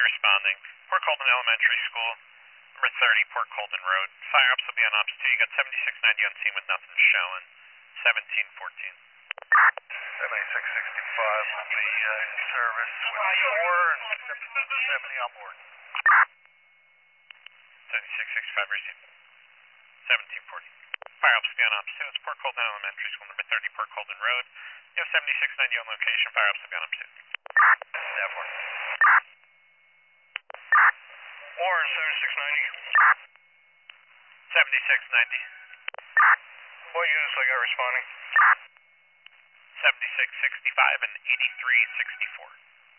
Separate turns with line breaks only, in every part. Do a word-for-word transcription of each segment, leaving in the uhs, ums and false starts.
responding. Port Colden Elementary School, number thirty, Port Colden Road. Fire ops will be on ops two. You got seventy-six ninety on scene with nothing showing. seventeen fourteen.
seventy-six sixty-five will be uh, in service with four and seventy on board.
seventy-six sixty-five received. seventeen forty. Fire ops will be on ops two. It's Port Colden Elementary School, number thirty, Port Colden Road. You have seventy-six ninety on location. Fire ops will be on ops two.
Staff one. Warren, seventy-six ninety.
seventy-six ninety.
What units I got responding?
seventy-six sixty-five and eighty-three sixty-four.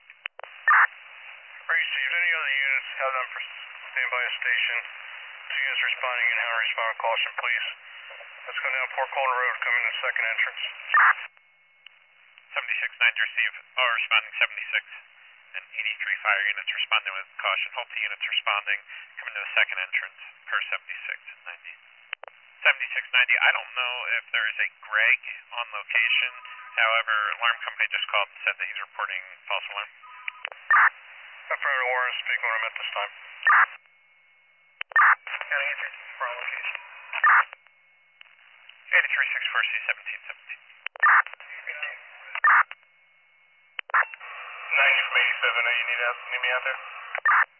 Received. Any other units have them for standby at station. Two units responding and how to respond caution, please. Let's go down Port Colden Road, come in the second entrance.
seventy-six ninety receive, oh, responding seventy-six and eighty-three fire units responding with caution. Hold two units responding, coming to the second entrance per seventy-six ninety. seventy-six ninety, I don't know if there is a Greg on location. However, alarm company just called and said that he's reporting false alarm.
Affirmative, Warren, speak when I'm at this time.
County answer, wrong location.
eighty-three sixty-four C seventeen seventeen.
ninety from eighty-seven, you need, out, need me out there?